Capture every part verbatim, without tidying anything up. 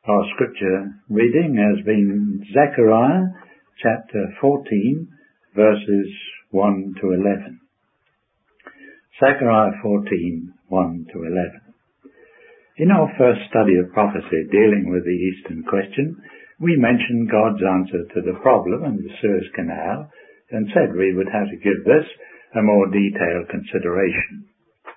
Our scripture reading has been Zechariah chapter fourteen, verses one to eleven. Zechariah fourteen, one to eleven. In our first study of prophecy dealing with the Eastern question, we mentioned God's answer to the problem in the Suez Canal and said we would have to give this a more detailed consideration.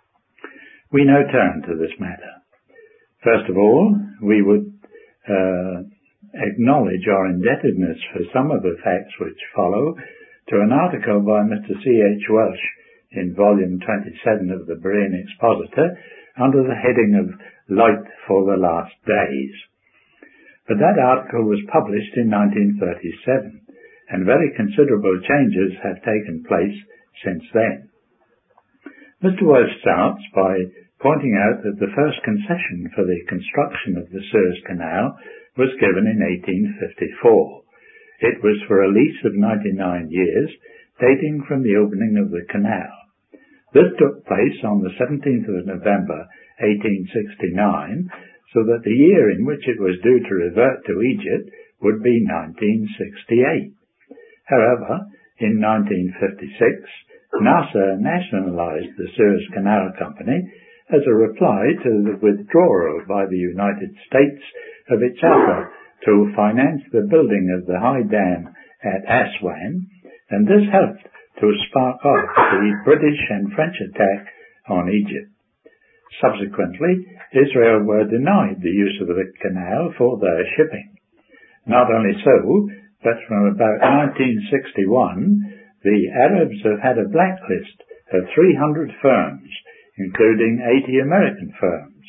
We now turn to this matter. First of all, we would uh, acknowledge our indebtedness for some of the facts which follow to an article by Mister C H Welsh in volume twenty-seven of the Berean Expositor under the heading of Light for the Last Days. But that article was published in nineteen thirty-seven, and very considerable changes have taken place since then. Mister Welsh starts by pointing out that the first concession for the construction of the Suez Canal was given in eighteen fifty-four. It was for a lease of ninety-nine years, dating from the opening of the canal. This took place on the seventeenth of November, eighteen sixty-nine, so that the year in which it was due to revert to Egypt would be nineteen sixty-eight. However, in nineteen fifty-six, Nasser nationalized the Suez Canal Company as a reply to the withdrawal by the United States of its offer to finance the building of the high dam at Aswan, and this helped to spark off the British and French attack on Egypt. Subsequently, Israel were denied the use of the canal for their shipping. Not only so, but from about nineteen sixty-one, the Arabs have had a blacklist of three hundred firms, including eighty American firms.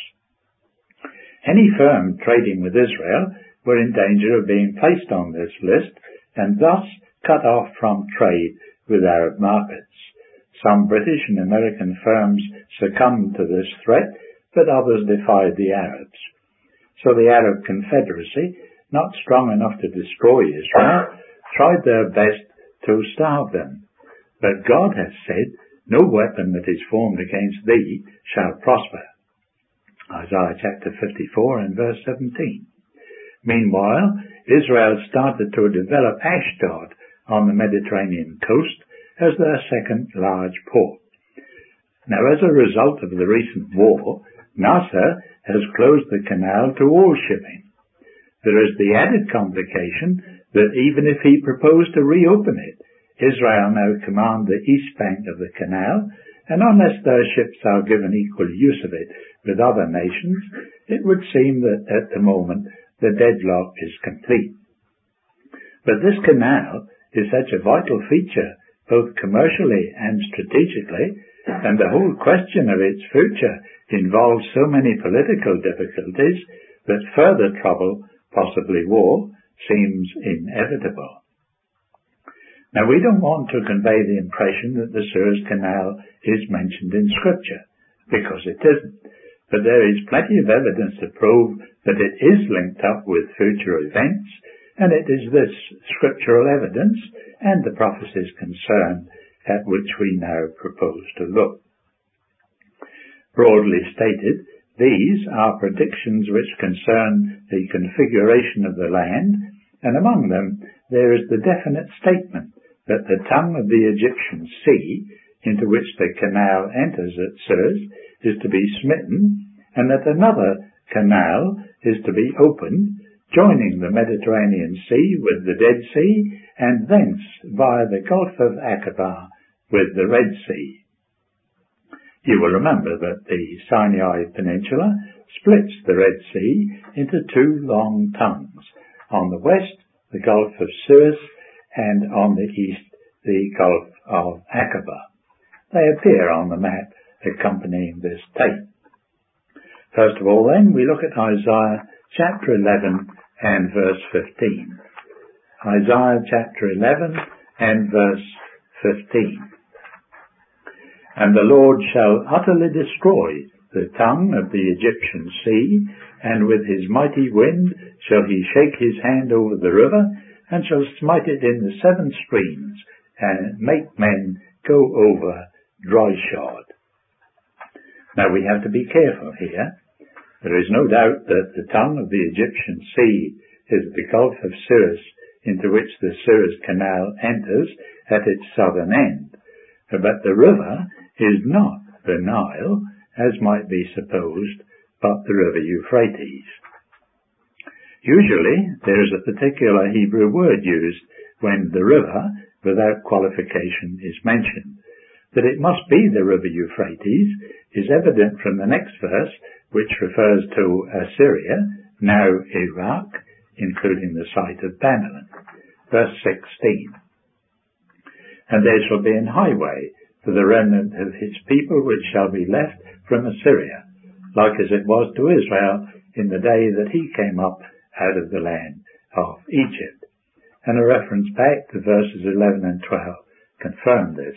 Any firm trading with Israel were in danger of being placed on this list and thus cut off from trade with Arab markets. Some British and American firms succumbed to this threat, but others defied the Arabs. So the Arab Confederacy, not strong enough to destroy Israel, tried their best to starve them. But God has said, "No weapon that is formed against thee shall prosper." Isaiah chapter fifty-four and verse seventeen. Meanwhile, Israel started to develop Ashdod on the Mediterranean coast as their second large port. Now, as a result of the recent war, Nasser has closed the canal to all shipping. There is the added complication that even if he proposed to reopen it, Israel now command the east bank of the canal, and unless their ships are given equal use of it with other nations, it would seem that at the moment the deadlock is complete. But this canal is such a vital feature, both commercially and strategically, and the whole question of its future involves so many political difficulties that further trouble, possibly war, seems inevitable. Now, we don't want to convey the impression that the Suez Canal is mentioned in Scripture, because it isn't. But there is plenty of evidence to prove that it is linked up with future events, and it is this scriptural evidence and the prophecies concerned at which we now propose to look. Broadly stated, these are predictions which concern the configuration of the land, and among them there is the definite statement that the tongue of the Egyptian sea, into which the canal enters at Suez, is to be smitten, and that another canal is to be opened, joining the Mediterranean Sea with the Dead Sea, and thence via the Gulf of Aqaba with the Red Sea. You will remember that the Sinai Peninsula splits the Red Sea into two long tongues. On the west, the Gulf of Suez, and on the east, the Gulf of Aqaba. They appear on the map accompanying this tape. First of all, then, we look at Isaiah chapter eleven and verse fifteen. Isaiah chapter eleven and verse fifteen. "And the Lord shall utterly destroy the tongue of the Egyptian sea, and with his mighty wind shall he shake his hand over the river, and shall smite it in the seven streams, and make men go over dry shod." Now we have to be careful here. There is no doubt that the tongue of the Egyptian Sea is the Gulf of Suez, into which the Suez Canal enters at its southern end. But the river is not the Nile, as might be supposed, but the river Euphrates. Usually there is a particular Hebrew word used when the river, without qualification, is mentioned. That it must be the river Euphrates is evident from the next verse, which refers to Assyria, now Iraq, including the site of Babylon. Verse sixteen. And there shall be an highway for the remnant of his people which shall be left from Assyria, like as it was to Israel in the day that he came up out of the land of Egypt. And a reference back to verses eleven and twelve confirm this.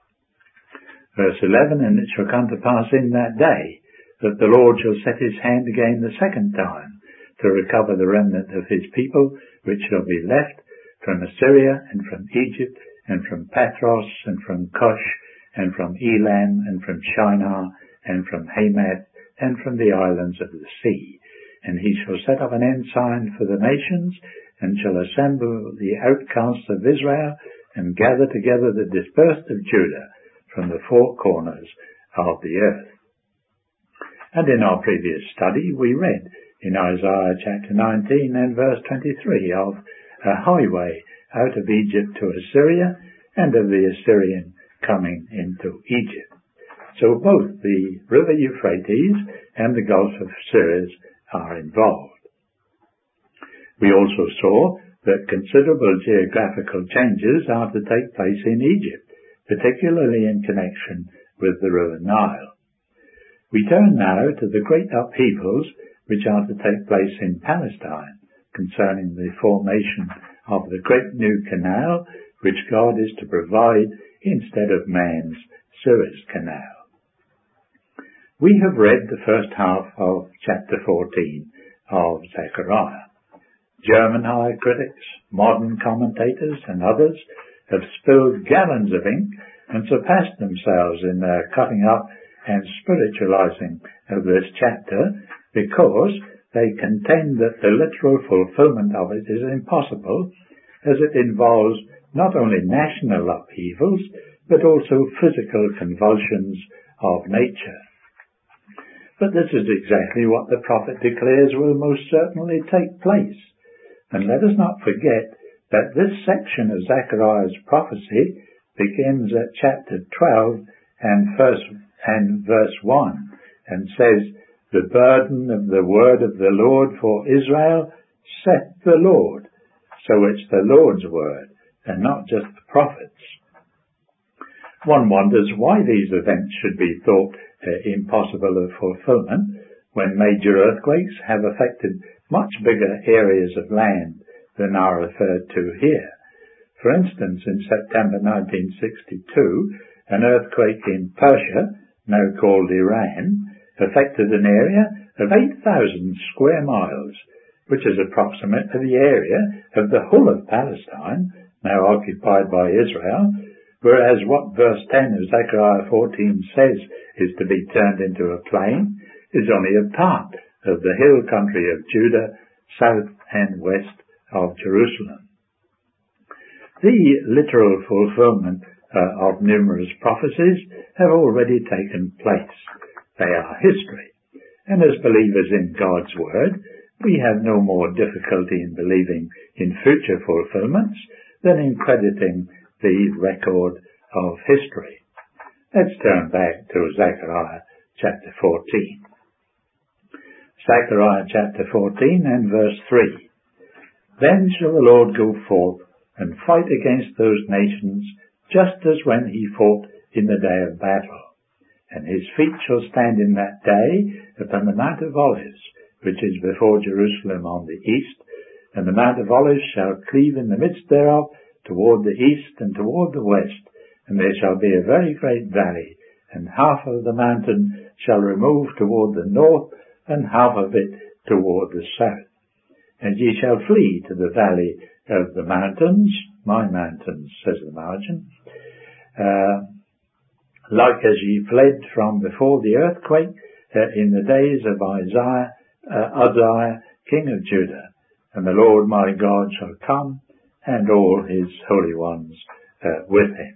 Verse eleven, and it shall come to pass in that day that the Lord shall set his hand again the second time to recover the remnant of his people which shall be left from Assyria and from Egypt and from Patros and from Cush and from Elam and from Shinar and from Hamath and from the islands of the sea. And he shall set up an ensign for the nations, and shall assemble the outcasts of Israel, and gather together the dispersed of Judah from the four corners of the earth. And in our previous study we read in Isaiah chapter nineteen and verse twenty-three of a highway out of Egypt to Assyria, and of the Assyrian coming into Egypt. So both the river Euphrates and the Gulf of Suez are involved. We also saw that considerable geographical changes are to take place in Egypt, particularly in connection with the river Nile. We turn now to the great upheavals which are to take place in Palestine concerning the formation of the great new canal which God is to provide instead of man's Suez Canal. We have read the first half of chapter fourteen of Zechariah. German high critics, modern commentators, and others have spilled gallons of ink and surpassed themselves in their cutting up and spiritualizing of this chapter, because they contend that the literal fulfillment of it is impossible, as it involves not only national upheavals, but also physical convulsions of nature. But this is exactly what the prophet declares will most certainly take place. And let us not forget that this section of Zechariah's prophecy begins at chapter twelve and verse, and verse one, and says, "The burden of the word of the Lord for Israel saith the Lord." So it's the Lord's word, and not just the prophet's. One wonders why these events should be thought uh, impossible of fulfillment when major earthquakes have affected much bigger areas of land than are referred to here. For instance, in September nineteen sixty-two, an earthquake in Persia, now called Iran, affected an area of eight thousand square miles, which is approximately the area of the whole of Palestine, now occupied by Israel, whereas what verse ten of Zechariah fourteen says is to be turned into a plain is only a part of the hill country of Judah, south and west of Jerusalem. The literal fulfillment uh, of numerous prophecies have already taken place. They are history, and as believers in God's Word, we have no more difficulty in believing in future fulfillments than in crediting the record of history. Let's turn back to Zechariah chapter fourteen. Zechariah chapter fourteen and verse three. "Then shall the Lord go forth and fight against those nations, just as when he fought in the day of battle. And his feet shall stand in that day upon the Mount of Olives, which is before Jerusalem on the east, and the Mount of Olives shall cleave in the midst thereof toward the east and toward the west, and there shall be a very great valley, and half of the mountain shall remove toward the north, and half of it toward the south. And ye shall flee to the valley of the mountains," my mountains, says the margin, uh, "like as ye fled from before the earthquake, uh, in the days of Isaiah, uh, Uzziah, king of Judah, and the Lord my God shall come, and all his holy ones uh, with him.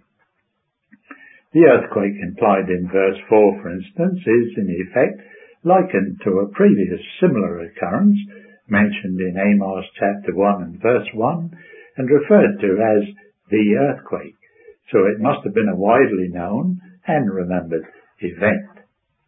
The earthquake implied in verse four, for instance, is in effect likened to a previous similar occurrence mentioned in Amos chapter one and verse one, and referred to as the earthquake, so it must have been a widely known and remembered event.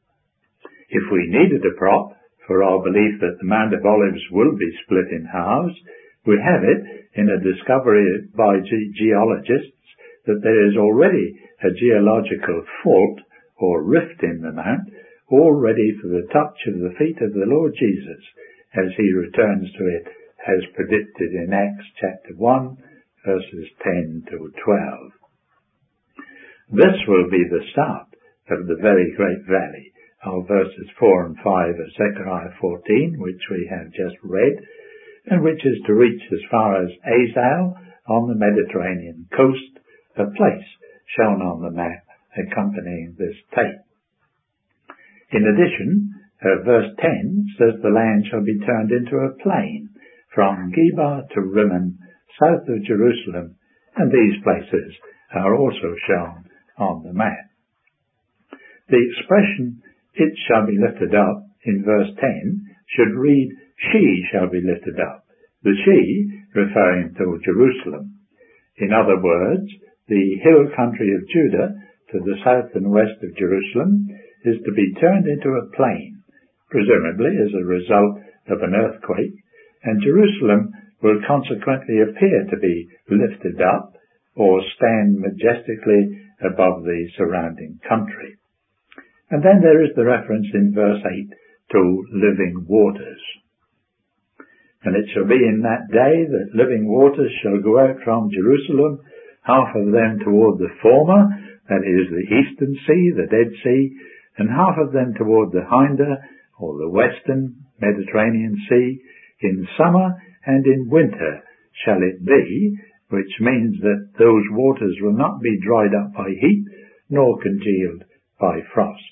If we needed a prop for our belief that the Mount of Olives will be split in halves, we have it in a discovery by ge- geologists that there is already a geological fault or rift in the mount, all ready for the touch of the feet of the Lord Jesus as he returns to it, as predicted in Acts chapter one, verses ten to twelve. This will be the start of the very great valley of verses four and five of Zechariah fourteen, which we have just read, and which is to reach as far as Azal on the Mediterranean coast, a place shown on the map accompanying this tape. In addition, uh, verse ten says the land shall be turned into a plain from Geba to Rimmon, south of Jerusalem, and these places are also shown on the map. The expression, it shall be lifted up, in verse ten, should read, she shall be lifted up, the she referring to Jerusalem. In other words, the hill country of Judah to the south and west of Jerusalem is to be turned into a plain, presumably as a result of an earthquake, and Jerusalem will consequently appear to be lifted up or stand majestically above the surrounding country. And then there is the reference in verse eight to living waters. And it shall be in that day that living waters shall go out from Jerusalem, half of them toward the former, that is the eastern sea, the Dead Sea, and half of them toward the hinder, or the western Mediterranean Sea. In summer and in winter shall it be, which means that those waters will not be dried up by heat, nor congealed by frost.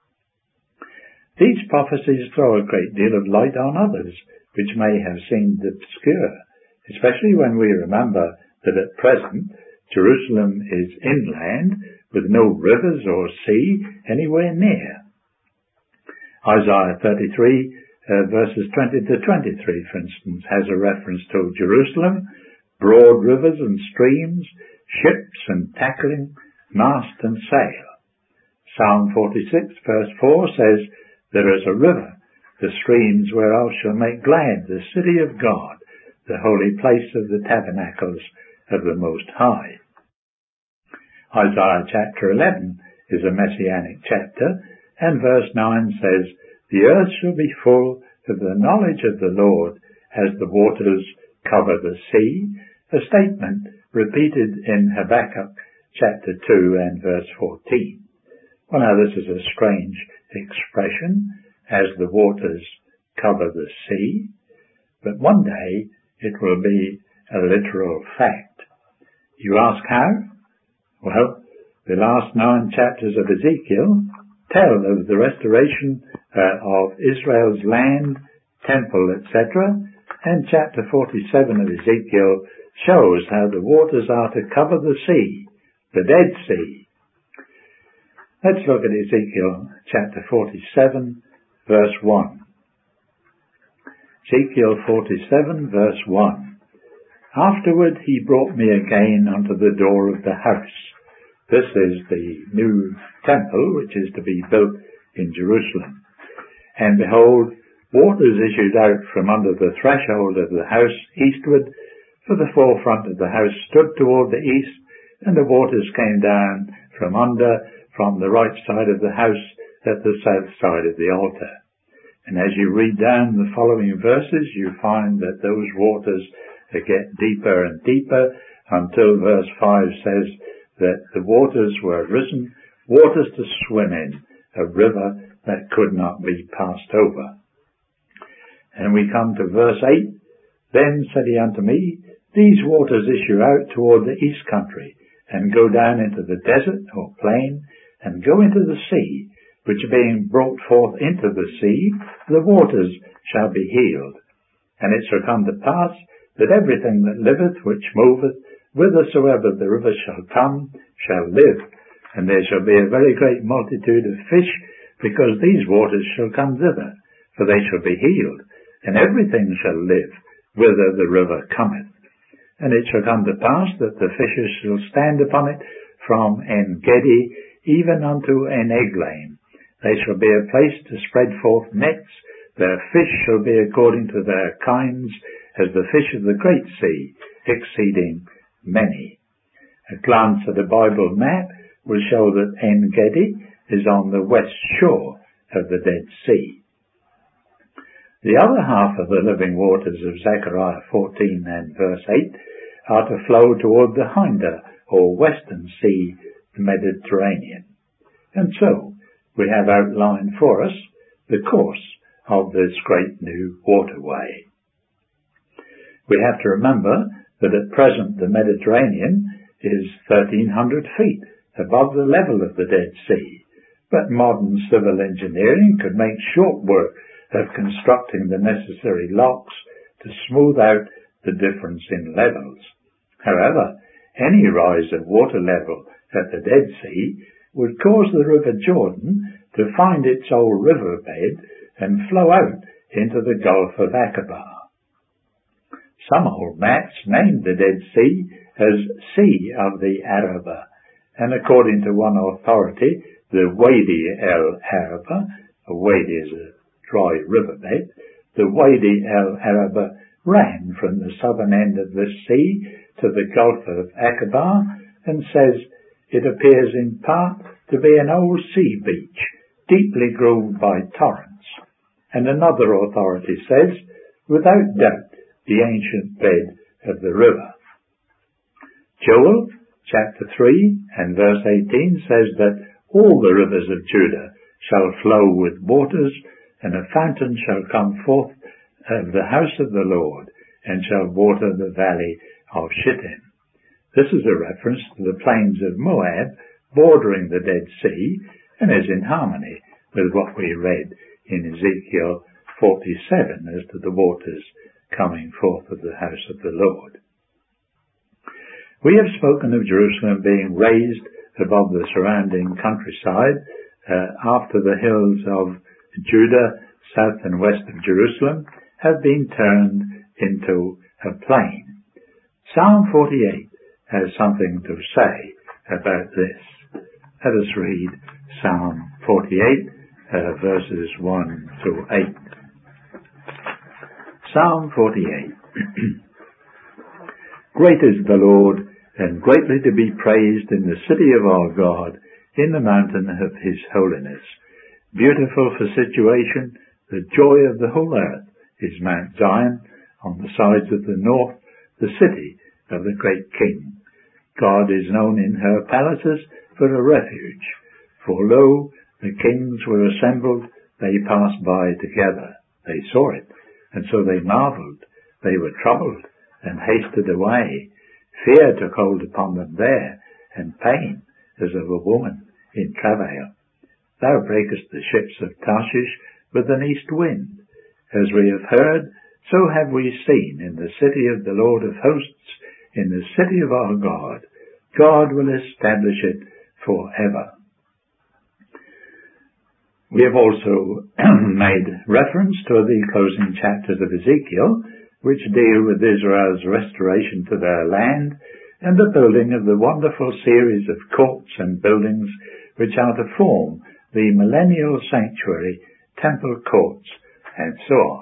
These prophecies throw a great deal of light on others, which may have seemed obscure, especially when we remember that at present Jerusalem is inland, with no rivers or sea anywhere near. Isaiah thirty-three, uh, verses twenty to twenty-three, for instance, has a reference to Jerusalem, broad rivers and streams, ships and tackling, mast and sail. Psalm forty-six, verse four says, there is a river, the streams whereof shall make glad the city of God, the holy place of the tabernacles of the Most High. Isaiah chapter eleven is a messianic chapter, and verse nine says, the earth shall be full of the knowledge of the Lord as the waters cover the sea, a statement repeated in Habakkuk chapter two and verse fourteen. Well, now this is a strange expression, as the waters cover the sea, but one day it will be a literal fact. You ask how? Well, the last nine chapters of Ezekiel tell of the restoration uh, of Israel's land, temple, et cetera, and chapter forty-seven of Ezekiel shows how the waters are to cover the sea, the Dead Sea. Let's look at Ezekiel chapter forty-seven, verse one. Ezekiel forty-seven, verse one. Afterward he brought me again unto the door of the house. This is the new temple which is to be built in Jerusalem. And behold, waters issued out from under the threshold of the house eastward, for the forefront of the house stood toward the east, and the waters came down from under, from the right side of the house, at the south side of the altar. And as you read down the following verses, you find that those waters get deeper and deeper, until verse five says that the waters were risen, waters to swim in, a river that could not be passed over. And we come to verse eight. Then said he unto me, these waters issue out toward the east country, and go down into the desert or plain, and go into the sea, which being brought forth into the sea, the waters shall be healed. And it shall come to pass that everything that liveth, which moveth, whithersoever the river shall come, shall live. And there shall be a very great multitude of fish, because these waters shall come thither, for they shall be healed, and everything shall live, whither the river cometh. And it shall come to pass that the fishes shall stand upon it from En-gedi even unto En-eglaim. They shall be a place to spread forth nets. Their fish shall be according to their kinds, as the fish of the great sea, exceeding many. A glance at a Bible map will show that En-gedi is on the west shore of the Dead Sea. The other half of the living waters of Zechariah fourteen and verse eight are to flow toward the hinder or western sea, the Mediterranean. And so we have outlined for us the course of this great new waterway. We have to remember that at present the Mediterranean is thirteen hundred feet above the level of the Dead Sea, but modern civil engineering could make short work of constructing the necessary locks to smooth out the difference in levels. However, any rise of water level at the Dead Sea would cause the River Jordan to find its old riverbed and flow out into the Gulf of Aqaba. Some old maps named the Dead Sea as Sea of the Araba, and according to one authority, the Wadi el-Araba, a wadi is a dry riverbed, the Wadi el-Araba ran from the southern end of this sea to the Gulf of Aqaba, and says it appears in part to be an old sea beach, deeply grooved by torrents. And another authority says, without doubt, the ancient bed of the river. Joel chapter three and verse eighteen says that all the rivers of Judah shall flow with waters, and a fountain shall come forth of the house of the Lord, and shall water the valley of Shittim. This is a reference to the plains of Moab bordering the Dead Sea, and is in harmony with what we read in Ezekiel forty-seven as to the waters coming forth of the house of the Lord. We have spoken of Jerusalem being raised above the surrounding countryside uh, after the hills of Judah, south and west of Jerusalem, have been turned into a plain. Psalm forty-eight has something to say about this. Let us read Psalm forty-eight, uh, verses one to eight. Psalm forty-eight. Great is the Lord, and greatly to be praised in the city of our God, in the mountain of his holiness. Beautiful for situation, the joy of the whole earth is Mount Zion, on the sides of the north, the city of the great King. God is known in her palaces for a refuge. For lo, the kings were assembled, they passed by together. They saw it, and so they marveled. They were troubled, and hasted away. Fear took hold upon them there, and pain as of a woman in travail. Thou breakest the ships of Tarshish with an east wind. As we have heard, so have we seen in the city of the Lord of hosts, in the city of our God. God will establish it forever. We have also made reference to the closing chapters of Ezekiel, which deal with Israel's restoration to their land and the building of the wonderful series of courts and buildings which are to form the millennial sanctuary, temple courts, and so on.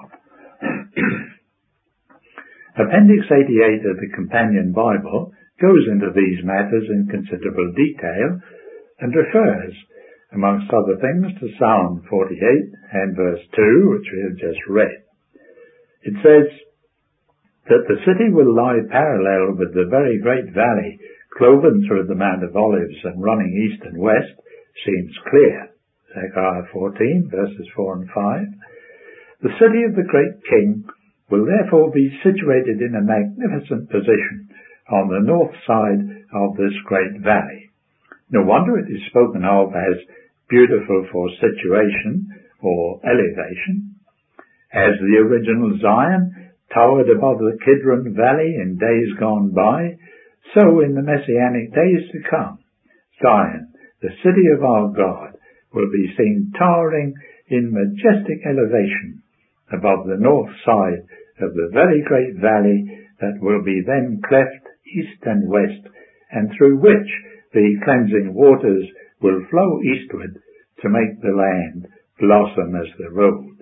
Appendix eighty-eight of the Companion Bible goes into these matters in considerable detail and refers, amongst other things, to Psalm forty-eight and verse two, which we have just read. It says that the city will lie parallel with the very great valley, cloven through the Mount of Olives and running east and west, seems clear. Zechariah fourteen, verses four and five. The city of the great King will therefore be situated in a magnificent position on the north side of this great valley. No wonder it is spoken of as beautiful for situation or elevation. As the original Zion towered above the Kidron Valley in days gone by, so in the Messianic days to come, Zion, the city of our God, will be seen towering in majestic elevation above the north side of the very great valley that will be then cleft east and west, and through which the cleansing waters will flow eastward to make the land blossom as the road.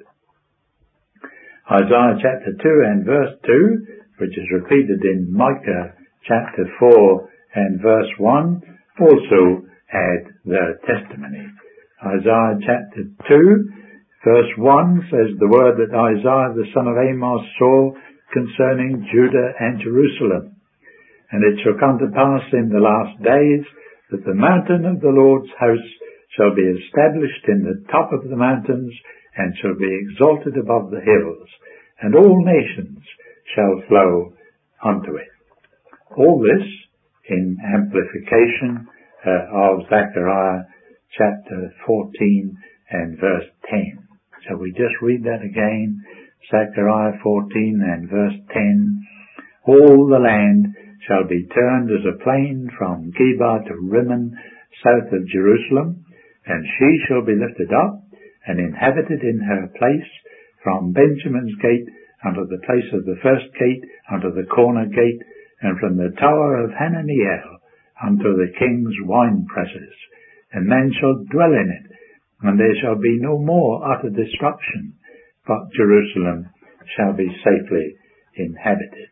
Isaiah chapter two and verse two, which is repeated in Micah chapter four and verse one, also add their testimony. Isaiah chapter two, verse one says the word that Isaiah the son of Amos saw concerning Judah and Jerusalem. And it shall come to pass in the last days that the mountain of the Lord's house shall be established in the top of the mountains, and shall be exalted above the hills, and all nations shall flow unto it. All this in amplification uh, of Zechariah chapter fourteen and verse ten. Shall we just read that again? Zechariah fourteen and verse ten. All the land shall be turned as a plain from Geba to Rimmon, south of Jerusalem, and she shall be lifted up and inhabited in her place, from Benjamin's gate unto the place of the first gate, unto the corner gate, and from the tower of Hananiel unto the king's wine presses. And men shall dwell in it, and there shall be no more utter destruction, but Jerusalem shall be safely inhabited.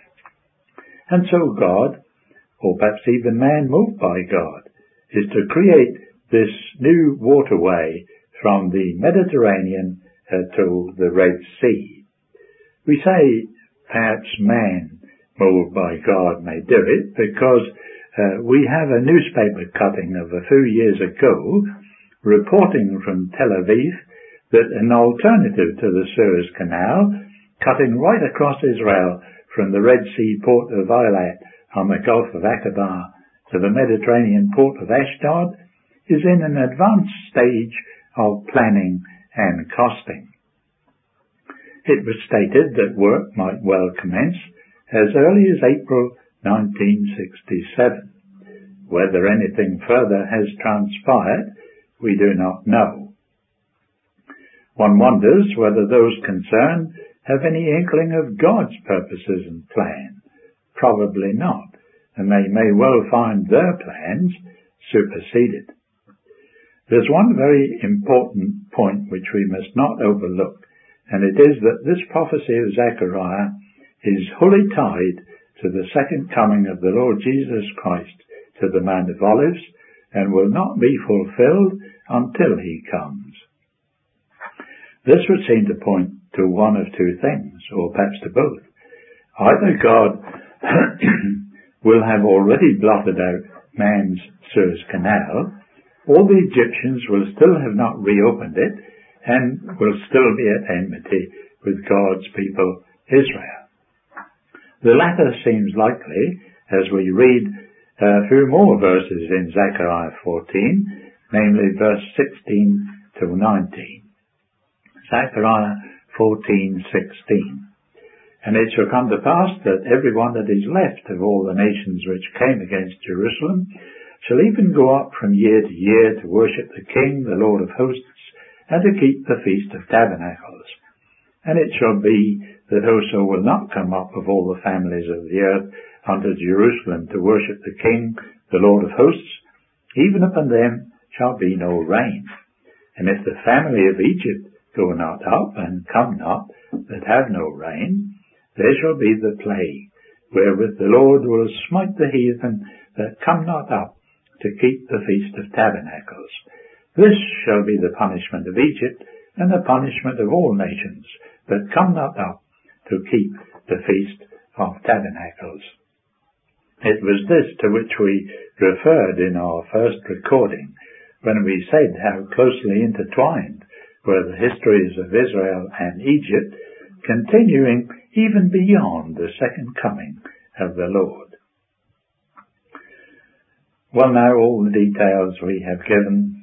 And so God, or perhaps even man moved by God, is to create this new waterway from the Mediterranean uh, to the Red Sea. We say perhaps man moved by God may do it because uh, we have a newspaper cutting of a few years ago reporting from Tel Aviv that an alternative to the Suez Canal, cutting right across Israel from the Red Sea port of Eilat on the Gulf of Aqaba to the Mediterranean port of Ashdod, is in an advanced stage of planning and costing. It was stated that work might well commence as early as April nineteen sixty-seven. Whether anything further has transpired, we do not know. One wonders whether those concerned have any inkling of God's purposes and plan. Probably not, and they may well find their plans superseded. There's one very important point which we must not overlook, and it is that this prophecy of Zechariah is wholly tied to the second coming of the Lord Jesus Christ to the Mount of Olives, and will not be fulfilled until he comes. This would seem to point to one of two things, or perhaps to both. Either God will have already blotted out man's Suez Canal, or the Egyptians will still have not reopened it, and will still be at enmity with God's people Israel. The latter seems likely as we read a few more verses in Zechariah fourteen, namely verse sixteen to nineteen. Zechariah fourteen sixteen. And it shall come to pass that every one that is left of all the nations which came against Jerusalem shall even go up from year to year to worship the King, the Lord of hosts, and to keep the Feast of Tabernacles. And it shall be that whoso will not come up of all the families of the earth unto Jerusalem to worship the King, the Lord of hosts, even upon them shall be no rain. And if the family of Egypt go not up, and come not, that have no rain, there shall be the plague, wherewith the Lord will smite the heathen that come not up to keep the Feast of Tabernacles. This shall be the punishment of Egypt, and the punishment of all nations that come not up to keep the Feast of Tabernacles. It was this to which we referred in our first recording, when we said how closely intertwined were the histories of Israel and Egypt, continuing even beyond the second coming of the Lord. Well, now all the details we have given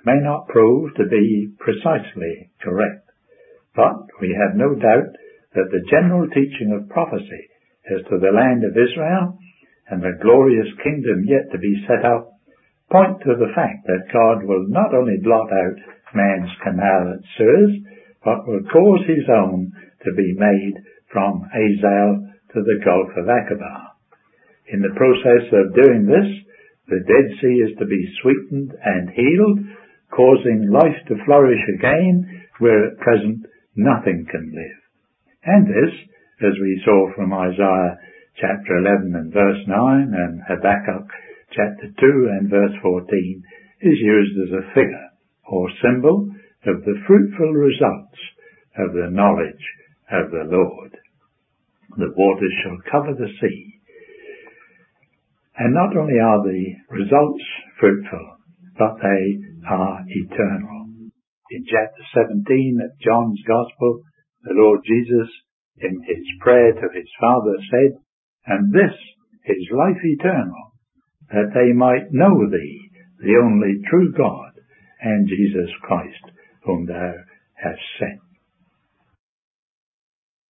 may not prove to be precisely correct, but we have no doubt that the general teaching of prophecy as to the land of Israel and the glorious kingdom yet to be set up point to the fact that God will not only blot out man's canal at Suez, but will cause his own to be made from Azal to the Gulf of Aqaba. In the process of doing this, the Dead Sea is to be sweetened and healed, causing life to flourish again where at present nothing can live. And this, as we saw from Isaiah chapter eleven and verse nine and Habakkuk chapter two and verse fourteen, is used as a figure or symbol of the fruitful results of the knowledge of the Lord. The waters shall cover the sea. And not only are the results fruitful, but they are eternal. In chapter seventeen of John's Gospel, the Lord Jesus, in his prayer to his Father, said, "And this is life eternal, that they might know thee, the only true God, and Jesus Christ, whom thou